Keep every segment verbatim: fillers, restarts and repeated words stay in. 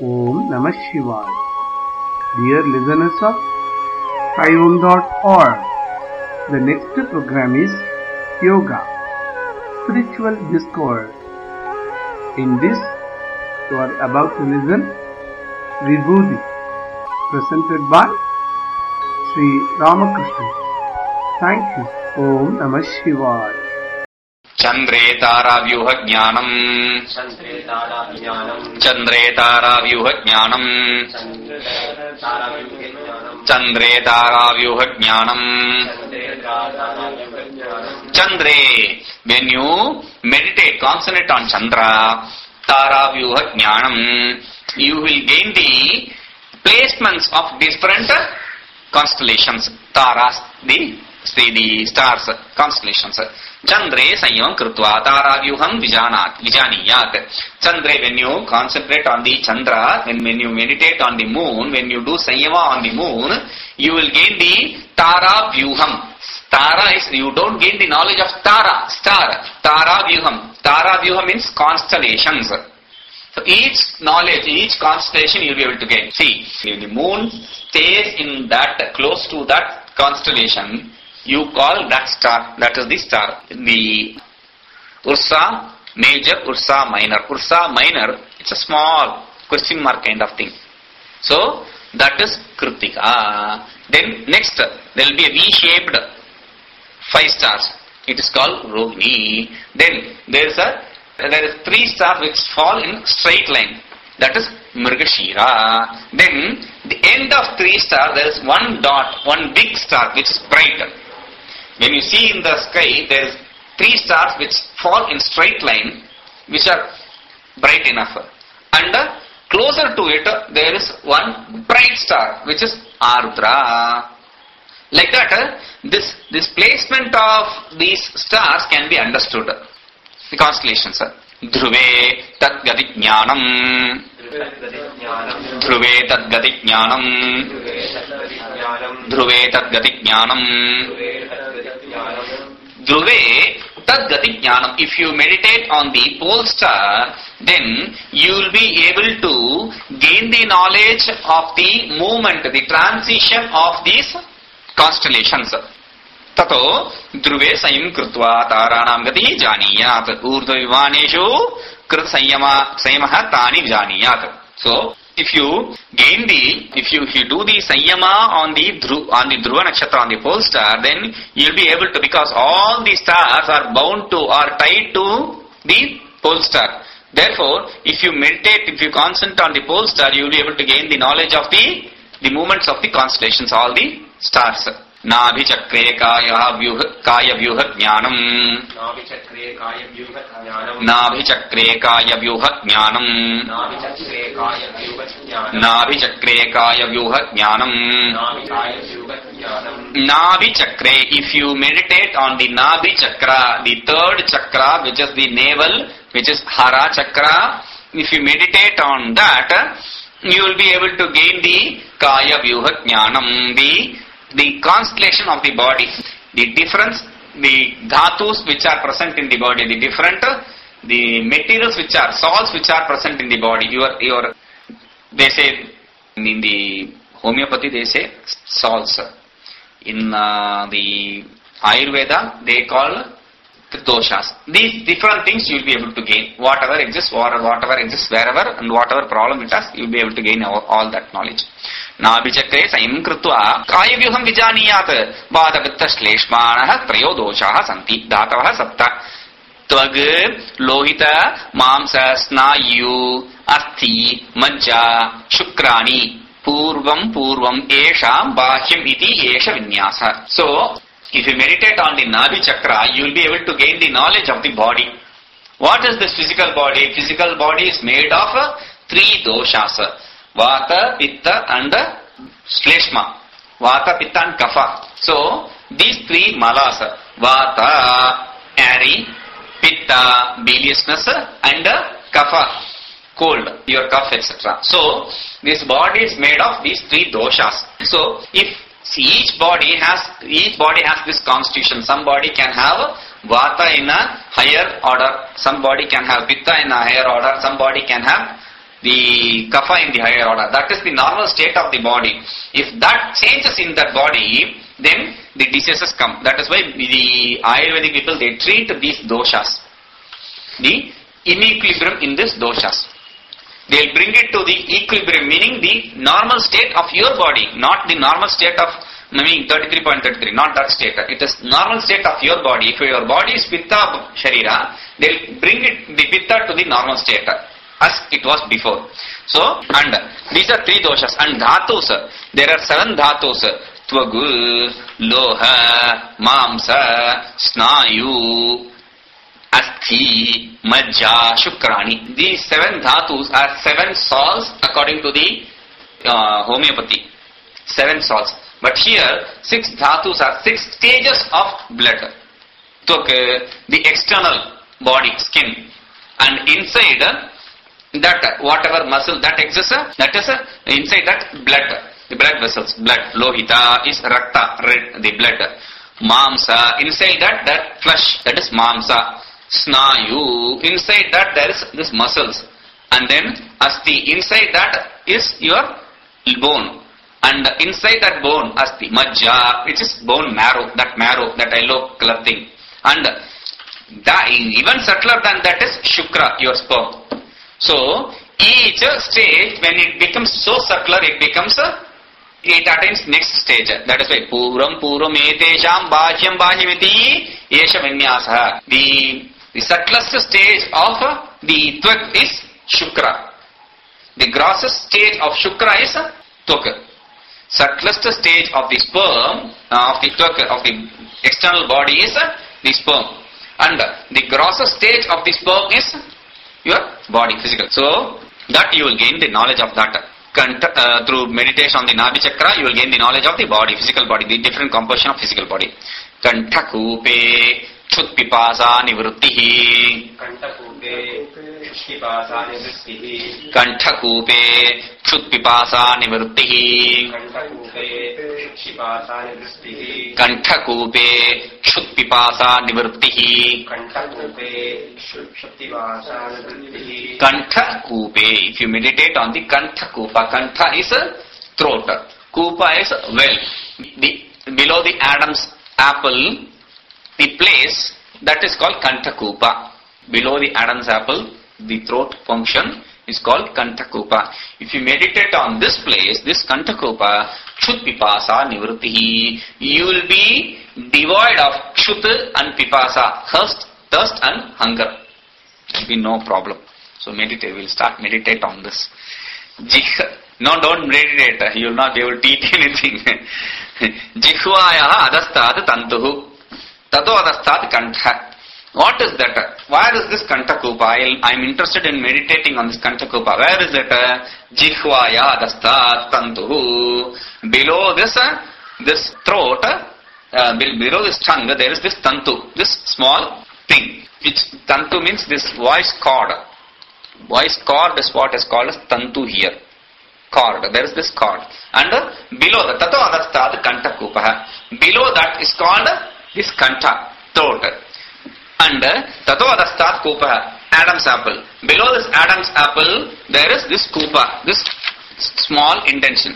Om Namah Shivaya. Dear listeners of Sai-Om dot org, the next program is Yoga, Spiritual Discourse. In this, you are about to listen Vibhuti, presented by Sri Ramakrishna. Thank you. Om Namah Shivaya. Chandre तारा व्यूह ज्ञानम चंद्रे तारा व्यूह ज्ञानम चंद्रे तारा व्यूह ज्ञानम Chandre when you meditate, concentrate on Chandra, Tara Vyuha Jnanam, you will gain the placements of different constellations. Taras, the say the stars, constellations. Chandre Sanyam Krutva Tara Vyuham Vijanat Vijaniyat. Chandre, when you concentrate on the Chandra, when, when you meditate on the moon, when you do Sanyama on the moon, you will gain the Tara Vyuham. Tara is, you don't gain the knowledge of Tara, star. Tara Vyuham. Tara Vyuham means constellations. So each knowledge, each constellation you will be able to gain. See, if the moon stays in that, close to that constellation, you call that star, that is the star. The Ursa major, Ursa minor. Ursa minor, it's a small question mark kind of thing. So, that is Kritika. Then next, there will be a V-shaped five stars. It is called Rohini. Then there is a there is three stars which fall in straight line. That is Mrigashira. Then the end of three stars, there is one dot, one big star which is bright. When you see in the sky, there is three stars which fall in straight line, which are bright enough. And uh, closer to it, uh, there is one bright star, which is Ardra. Like that, uh, this this placement of these stars can be understood. The constellations. Uh, Dhruve Tat Gati Jnanam. Dhruve Tat Gati Jnanam. Dhruve Tat Gati Jnanam. Dhruve Tad Gati Jnanam. If you meditate on the pole star, then you will be able to gain the knowledge of the movement, the transition of these constellations. Tato Dhruve Sayam Krutva Taranam Gati Janiyat. Urdhva Vimaneshu Krit Sayama Sayamaha Tani Janiyat. So, if you gain the, if you if you do the Sanyama on the Dhru, on the Dhruva Nakshatra, on the pole star, then you'll be able to, because all the stars are bound to, are tied to the pole star. Therefore, if you meditate, if you concentrate on the pole star, you will be able to gain the knowledge of the the movements of the constellations, all the stars. Nabhi Chakre Kaya Vyuha Kaya Vyuha Jnanam. Nabhi Chakre Kaya Vyuha Jnanam. Nabhi Chakre Kaya Vyuha Jnanam. Nabhi Chakre Kaya Vyuha Jnanam. Nabhi Chakre, if you meditate on the Nabhi Chakra, the third chakra, which is the navel, which is Hara Chakra, if you meditate on that, you will be able to gain the Kaya Vyuha Jnanam, the the constellation of the body, the difference, the dhatus which are present in the body, the different, the materials which are, salts which are present in the body. Your, your, they say, in the homeopathy they say salts. In uh, the Ayurveda they call doshas. These different things you will be able to gain. Whatever exists, or whatever exists wherever, and whatever problem it has, you will be able to gain all, all that knowledge. Nabhichakre Sayam Krutva Kaya Vyuham Vijaniyat Vada Vitta Shleshmanaha Trayo Doshaha Santi Dhatavaha Sapta Tvag Lohita Mamsa Snayu Arthi Majja Shukrani Purvam Purvam Esha Bahyam Iti Esha Vinyasa. So, if you meditate on the Nabhi Chakra, you will be able to gain the knowledge of the body. What is this physical body? Physical body is made of three doshas. Vata, Pitta and Shleshma. Vata, Pitta and Kapha. So, these three malas, Vata, airy, Pitta, biliousness, and Kapha, cold, your cough, et cetera. So, this body is made of these three doshas. So, if see, each body has each body has this constitution. Some body can have Vata in a higher order, some body can have Pitta in a higher order, some body can have the kapha in the higher order. That is the normal state of the body. If that changes in that body, then the diseases come. That is why the Ayurvedic people, they treat these doshas, the inequilibrium in these doshas. They will bring it to the equilibrium, meaning the normal state of your body, not the normal state of, meaning thirty-three point three three, not that state. It is normal state of your body. If your body is pitta sharira, they will bring it, the pitta to the normal state, as it was before. So, and these are three doshas. And dhatus, there are seven dhatus. Tvagu, loha, mamsa, snayu, Asthi, Majja, Shukrani. These seven dhatus are seven salts according to the uh, homeopathy. Seven salts. But here, six dhatus are six stages of blood. So, the external body, skin. And inside that, whatever muscle that exists, that is inside that blood. The blood vessels. Blood. Lohita is rakta, red, the blood. Mamsa, inside that, that flesh. That is mamsa. Snayu, inside that there is this muscles, and then asti, inside that is your bone, and inside that bone asti, majja, which is bone marrow, that marrow, that yellow color thing, and that, even subtler than that is shukra, your sperm. So each stage, when it becomes so subtler, it becomes a, it attains next stage. That is why puram puram etesham bhahyam bhahyamiti yesha vinyasa. The The subtlest stage of the tvak is shukra. The grossest stage of shukra is tvak. Subtlest stage of the sperm, uh, of the tvak, of the external body is the sperm. And the grossest stage of the sperm is your body, physical. So, that you will gain the knowledge of that. Kanta, uh, through meditation on the Nabhi Chakra, you will gain the knowledge of the body, physical body, the different composition of physical body. Kantakupe Chut pipasa nivrittihi. Kantakupe pipasa nivrittihi. Kantakupe chut pipasa nivrittihi. Kantakupe chut pipasa nivrittihi. Kantakupe chut pipasa nivrittihi. Kantakupe. If you meditate on the Kantakupa, Kantha is a throat. Kupa is a well. The, below the Adam's apple, the place that is called Kantakupa. Below the Adam's apple, the throat function is called Kantakupa. If you meditate on this place, this Kantakupa, Chut Pipasa Nivrittihi, you will be devoid of Chut and Pipasa, thirst, thirst and hunger. There will be no problem. So meditate, we will start meditate on this. Jih, no, don't meditate, you will not be able to eat anything. Jihvayaha adastad tantuhu. Tato adastad kantha. What is that? Where is this Kantakupa? I am interested in meditating on this Kantakupa. Where is it? Jihvaya adastad tantuhu. Below this, this throat, uh, below this tongue, there is this tantu, this small thing. Which tantu means this voice cord. Voice cord is what is called as tantu here. Cord. There is this cord. And below that, tato adastad Kantakupa. Below that is called this Kantha, throat. And tato adastad Kupa, Adam's apple. Below this Adam's apple, there is this Kupa, this small intention.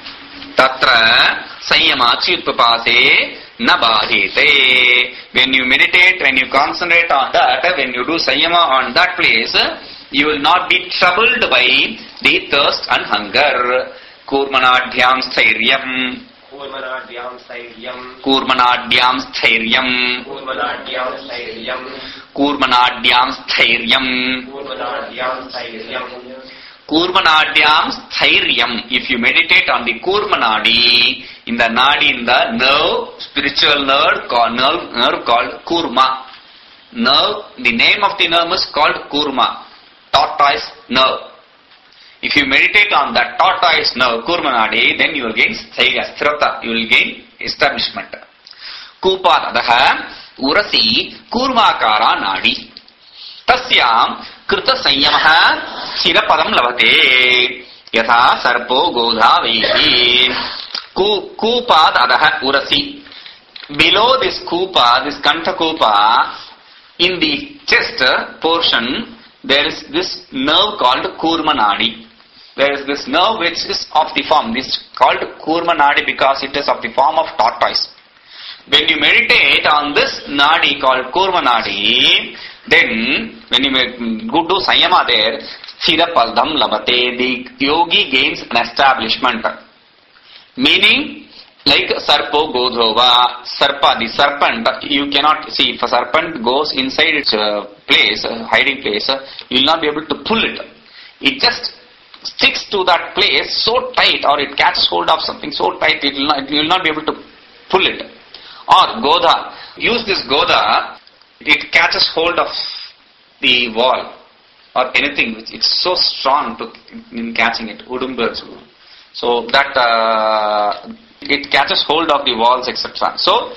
Tatra Sanyama Chutpapase Nabadhite. When you meditate, when you concentrate on that, when you do Sanyama on that place, you will not be troubled by the thirst and hunger. Kurmanadhyam Stairyam. Kurmanadhyam Stairyam. Kurmanadhyam Stairyam. Kurmanadhyam Stairyam. Kurmanadhyam Stairyam. Kurmanadhyam Stairyam. Kurmanadhyam Stairyam. If you meditate on the Kurmanadi, in the Nadi, in the nerve, spiritual nerve, called, nerve, nerve called Kurma. Nerve, the name of the nerve is called Kurma. Tortoise nerve. If you meditate on that tortoise nerve, Kurmanadi, then you will gain Sthairya, Sthirata, you will gain establishment. Kupadadaha Urasi Kurmakara Nadi. Tasyam Krita Sanyamaha Sirapadam Lavate Yatha Sarpo Godha Vehi. Kupadadaha Urasi. Below this Kupa, this Kanta Kupa, in the chest portion, there is this nerve called Kurma Nadi. There is this nerve which is of the form, this is called Kurma Nadi because it is of the form of tortoise. When you meditate on this Nadi called Kurma Nadi, then when you go to Sanyama there, Sthirapaldam Labate, the yogi gains an establishment. Meaning, like Sarpo Godhova, Sarpa, the serpent, you cannot see, if a serpent goes inside its uh, place, uh, hiding place, uh, you will not be able to pull it. It just sticks to that place so tight, or it catches hold of something so tight, it will not, you will not be able to pull it. Or Godha, use this Godha, it catches hold of the wall or anything, which it's so strong to in catching it, Udumba. So that uh, it catches hold of the walls, et cetera. So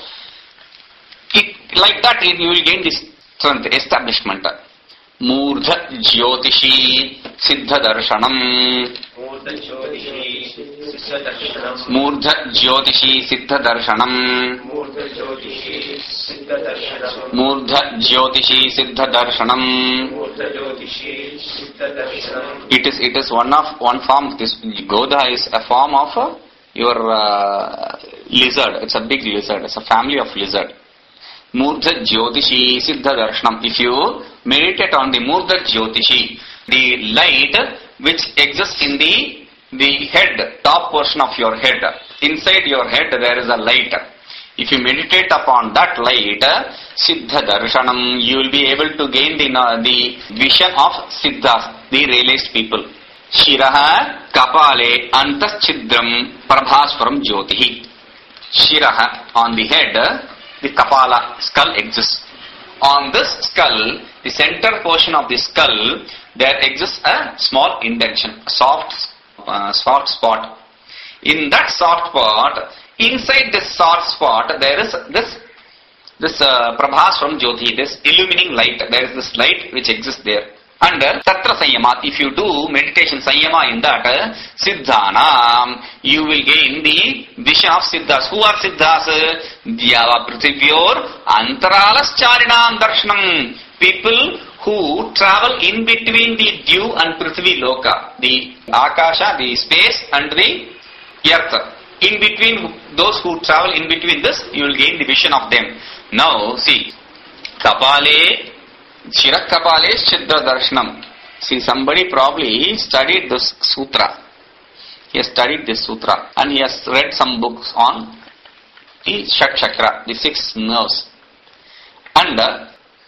it like that it, you will gain this strength, establishment. Murdha Jyotishi Siddha Darshanam. Murdha Jyotishi Siddha Darshanam. Murdha Jyotishi Siddha Darshanam. Murdha Jyotishi Siddha Darshanam. Murdha Jyotishi Siddha Darshanam. Murdha Jyotishi Siddha Darshanam. It is it is one of one form. This Godha is a form of uh, your uh, lizard. It's a big lizard. It's a family of lizard. Murdha Jyotishi Siddha Darshanam. If you meditate on the Murdha Jyotishi, the light which exists in the the head, top portion of your head. Inside your head there is a light. If you meditate upon that light, Siddha Darshanam, you will be able to gain the, uh, the vision of Siddhas, the realized people. Shiraha Kapale Antaschidram Prabhaswaram Jyotihi. Shiraha, on the head, the Kapala, skull exists. On this skull, the center portion of the skull, there exists a small indentation, a soft, uh, soft spot. In that soft spot, inside this soft spot, there is this this uh, Prabhaswaram Jyoti, this illumining light. There is this light which exists there. And Tatra Sanyamat, if you do meditation Sanyama in that, Siddhanam, you will gain the vision of Siddhas. Who are Siddhas? Dyava Prithivyor Antaralascharinam Darshanam. People who travel in between the dew and Prithvi Loka, the Akasha, the space and the earth. In between those who travel in between this, you will gain the vision of them. Now, see, Kapale, Shirak Kapale Chidra Darshanam. See, somebody probably studied this sutra. He has studied this sutra and he has read some books on the Shat Chakra, the six nerves. And uh,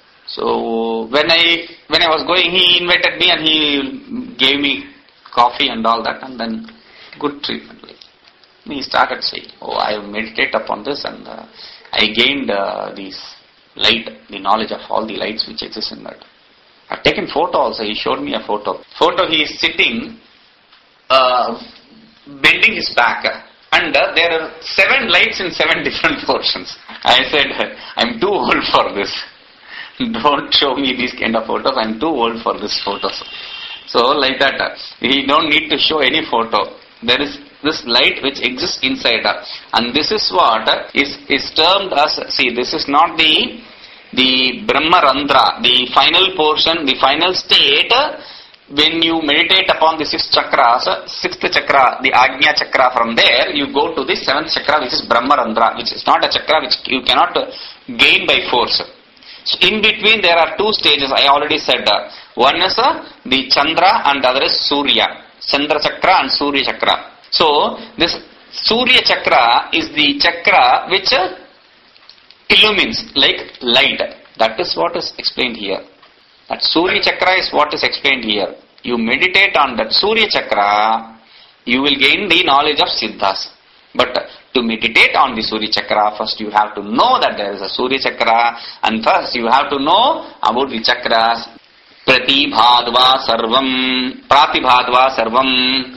so when I when I was going, he invited me and he gave me coffee and all that, and then good treatment. He started saying, "Oh, I meditate upon this and uh, I gained uh, this light, the knowledge of all the lights which exist in that." I've taken photo also. He showed me a photo. Photo, he is sitting, uh, bending his back, and uh, there are seven lights in seven different portions. I said, "I'm too old for this. Don't show me these kind of photos. I'm too old for these photos." So like that, uh, he don't need to show any photo. There is this light which exists inside her, and this is what is is termed as, see, this is not the the Brahmarandra, the final portion, the final state. When you meditate upon the six chakras, sixth chakra, the Ajna chakra, from there you go to the seventh chakra, which is Brahmarandra, which is not a chakra which you cannot gain by force. So in between there are two stages, I already said. One is the Chandra and the other is Surya. Chandra chakra and Surya chakra. So this Surya chakra is the chakra which illumines like light. That is what is explained here. That Surya chakra is what is explained here. You meditate on that Surya chakra, you will gain the knowledge of Siddhas. But to meditate on the Surya chakra, first you have to know that there is a Surya chakra, and first you have to know about the chakras. Pratibhadva sarvam, Pratibhadva sarvam,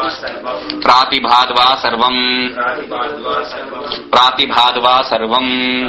Pratibhadva sarvam, Pratibhadva sarvam.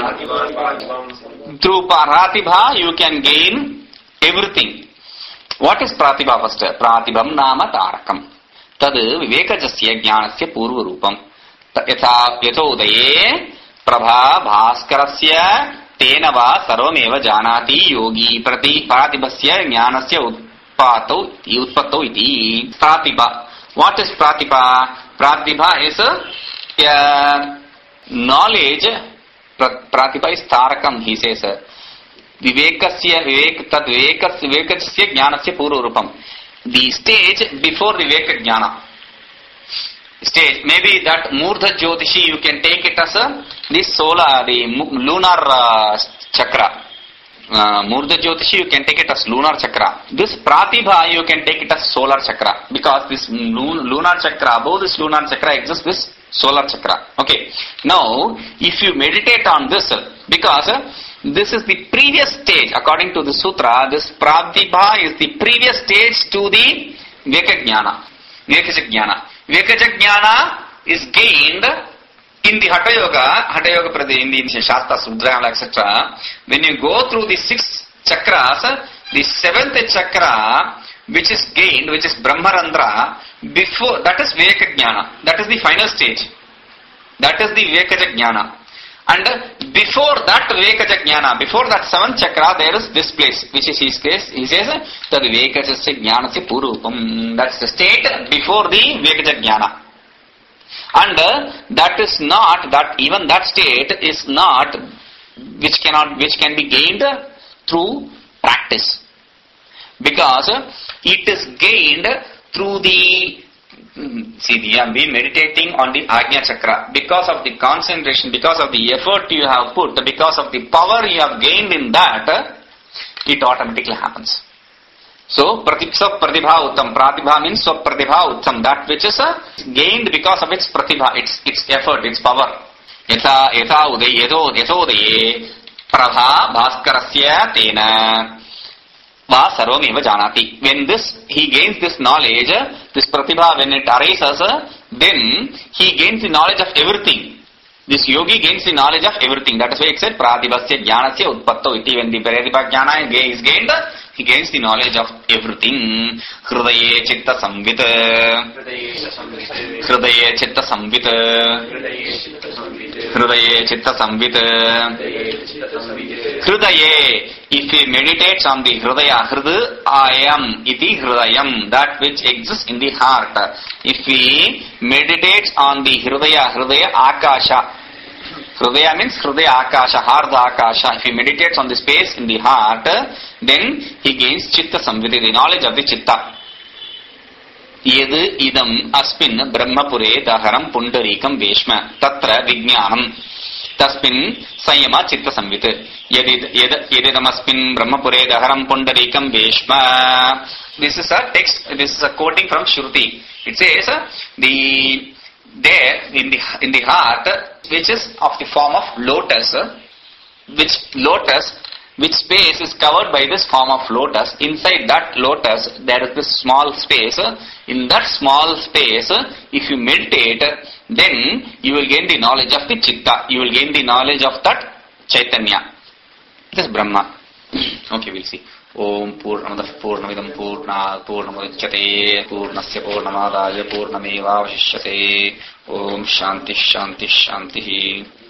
Through Pratibha you can gain everything. What is Pratibha first? Pratibham nama tarakam. Tad vivekajasya jnanasya purva rupam. Yatha yathodaye prabha bhaskarasya Tena va sarvameva janati yogi prati pratibhasya jnanasya utpatau iti, utpatau iti. Pratibha. What is pratibha? Pratibha is a uh, knowledge. Pratibha is tarakam, he says. Vivekasya, vivek, tad vivekas, vivekasya jnanasya pururupam. The stage before viveka jnana. Stage, maybe that Murdha Jyotishi, you can take it as a, this solar, the lunar uh, chakra. Uh, Murdha Jyotishi, you can take it as lunar chakra. This Pratibha, you can take it as solar chakra. Because this lunar chakra, above this lunar chakra exists this solar chakra. Okay. Now, if you meditate on this, because this is the previous stage, according to the sutra, this Pratibha is the previous stage to the Viveka Jnana. Viveka Jnana. Viveka Jnana is gained in the Hatha Yoga, Hatha Yoga Prade, in the Shastras, Rudrayana, et cetera. When you go through the six chakras, the seventh chakra, which is gained, which is Brahmarandra, before, that is Viveka Jnana. That is the final stage. That is the Viveka Jnana. And before that Viveka Jnana, before that seventh chakra, there is this place, which is his case. He says, Tad Vivekasya Jnanasya Purupam. That's the state before the Viveka Jnana. And that is not, that even that state is not, which cannot, which can be gained through practice. Because it is gained through the, see, we have been meditating on the Ajna Chakra. Because of the concentration, because of the effort you have put, because of the power you have gained in that, it automatically happens. So, Pratipsa Pratibha Uttam. Pratibha means so Pratibha Uttam. That which is uh, gained because of its Pratibha, its its effort, its power. Yatha yatha uday yato yato udaye prabha bhaskarasya tena va sarvam eva janati. When this, he gains this knowledge, this Pratibha, when it arises, then he gains the knowledge of everything. This yogi gains the knowledge of everything. That is why it said Pratibhasya jnanasya utpatto iti. When the Pratibha jnana is gained, he gains the knowledge of everything. Hridaye chitta samvit. Hridaye chitta samvit. Hridaye chitta samvit. Hridaye. If he meditates on the Hridaya, Hridayam iti Hridayam, that which exists in the heart. If he meditates on the Hridaya, Hridaya Akasha. Hridaya means Hridaya Akasha, Hardha Akasha. If he meditates on the space in the heart, then he gains Chitta Samviti, the knowledge of the Chitta. Yed idam aspin brahmapure daharam pundarikam veshma tatra vijnanam tasmin sayama chitta samvit. Yedidam aspin brahmapure daharam pundarikam veshma. This is a text, this is a quoting from Shruti. It says, the there in the in the heart, which is of the form of lotus, which lotus, which space is covered by this form of lotus. Inside that lotus, there is this small space. In that small space, if you meditate, then you will gain the knowledge of the Chitta. You will gain the knowledge of that Chaitanya. This is Brahma. Okay, we'll see. Om Purnamadah Purnamidam Purnat Purnamudaccate Purnasya Purnamadaya Purnameva Vashishyate. Om Shanti Shanti Shanti.